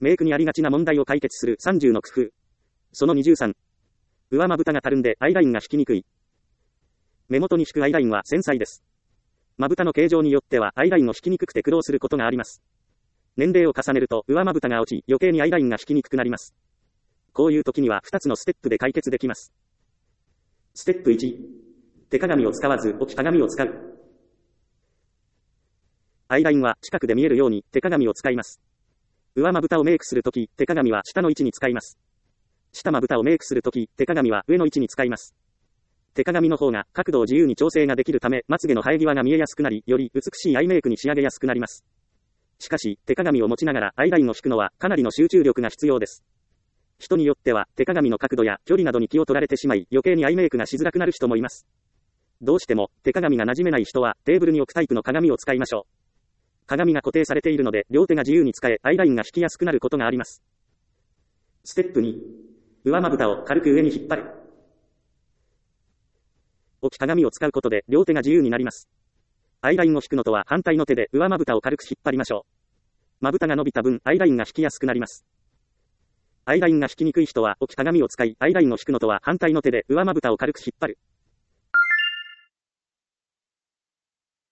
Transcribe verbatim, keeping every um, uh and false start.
メイクにありがちな問題を解決するさんじゅうの工夫。そのにじゅうさん。上まぶたがたるんでアイラインが引きにくい。目元に引くアイラインは繊細です。まぶたの形状によってはアイラインを引きにくくて苦労することがあります。年齢を重ねると上まぶたが落ち、余計にアイラインが引きにくくなります。こういう時にはふたつのステップで解決できます。ステップいち。手鏡を使わず置き鏡を使う。アイラインは近くで見えるように手鏡を使います。上まぶたをメイクするとき、手鏡は下の位置に使います。下まぶたをメイクするとき、手鏡は上の位置に使います。手鏡の方が角度を自由に調整ができるため、まつげの生え際が見えやすくなり、より美しいアイメイクに仕上げやすくなります。しかし、手鏡を持ちながらアイラインを引くのはかなりの集中力が必要です。人によっては手鏡の角度や距離などに気を取られてしまい、余計にアイメイクがしづらくなる人もいます。どうしても手鏡が馴染めない人はテーブルに置くタイプの鏡を使いましょう。鏡が固定されているので、両手が自由に使え、アイラインが引きやすくなることがあります。ステップに。上まぶたを軽く上に引っ張る。置き鏡を使うことで、両手が自由になります。アイラインを引くのとは反対の手で上まぶたを軽く引っ張りましょう。まぶたが伸びた分、アイラインが引きやすくなります。アイラインが引きにくい人は置き鏡を使い、アイラインを引くのとは反対の手で上まぶたを軽く引っ張る。